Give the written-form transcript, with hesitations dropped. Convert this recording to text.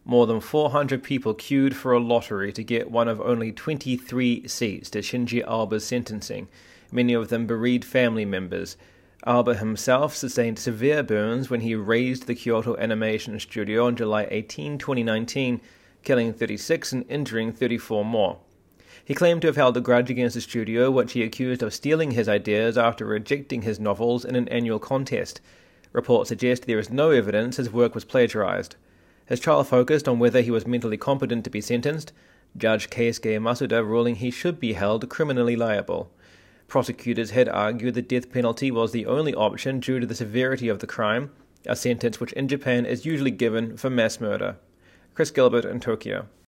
More than 400 people queued for a lottery to get one of only 23 seats to Shinji Aoba's sentencing, many of them bereaved family members. Aoba himself sustained severe burns when he razed the Kyoto Animation Studio on July 18, 2019, killing 36 and injuring 34 more. He claimed to have held a grudge against the studio, which he accused of stealing his ideas after rejecting his novels in an annual contest. Reports suggest there is no evidence his work was plagiarized. His trial focused on whether he was mentally competent to be sentenced, Judge Keisuke Masuda ruling he should be held criminally liable. Prosecutors had argued the death penalty was the only option due to the severity of the crime, a sentence which in Japan is usually given for mass murder. Chris Gilbert in Tokyo.